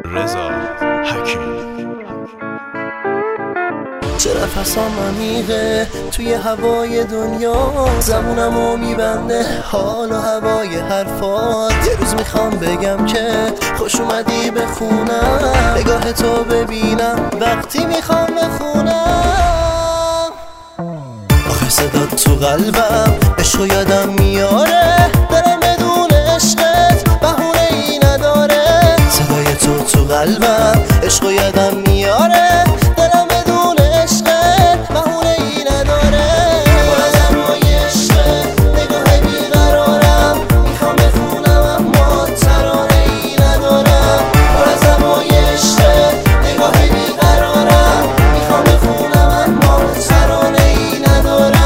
رضا حکیم. چه نفسام عمیقه توی هوای دنیا، زبونمو میبنده حال و هوای حرفات. یه روز میخوام بگم که خوش اومدی به خونم، نگاه تو ببینم وقتی میخوام بخونم. آخه صدات تو قلبم عشقو یادم میاره، دلم بدون عشقت بهونه ای نداره. صدای تو قلبم عشقو یادم میاره، دلم بدون عشقت بهونه ای نداره. پر از هوای عشقت نگاه بیقرارم، میخوام بخونم اما ترانه ای ندارم. پر از هوای عشقت نگاه بیقرارم، میخوام بخونم اما ترانه ای ندارم.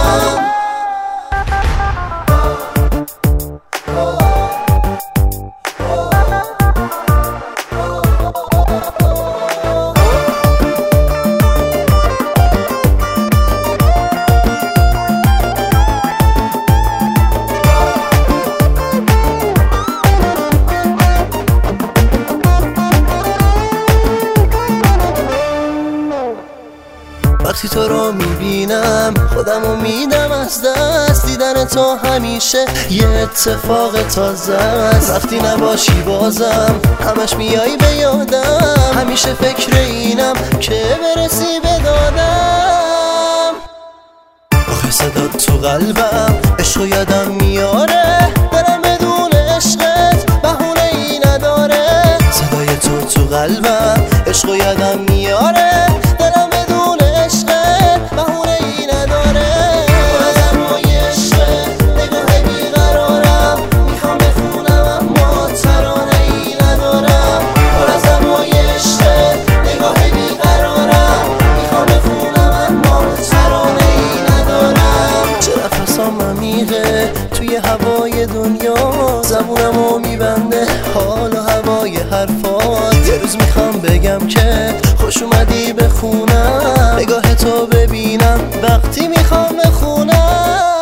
وقتی تو رو میبینم خودمو میدم از دست، دیدن تو همیشه یه اتفاق تازه است. وقتی نباشی بازم همش میای به یادم، همیشه فکر اینم که برسی به دادم. آخه صدات تو قلبم عشقو یادم میاره، دلم بدون عشقت بهونه ای نداره. صدای تو قلبم عشقو یادم میاره، دلم بدون عشقت بهونه ای نداره. پر از هوای عشقت نگاه بیقرارم، میخوام بخونم اما ترانه ای ندارم. پر از هوای عشقت نگاه بیقرارم، میخوام بخونم اما ترانه ای ندارم. چه نفسام عمیقه توی هوای دنیا، زبونمو میبنده حال و هوای حرفات. یه روز میخوام بگم که خوش اومدی به خونم، نگاه تو ببینم وقتی میخوام بخونم.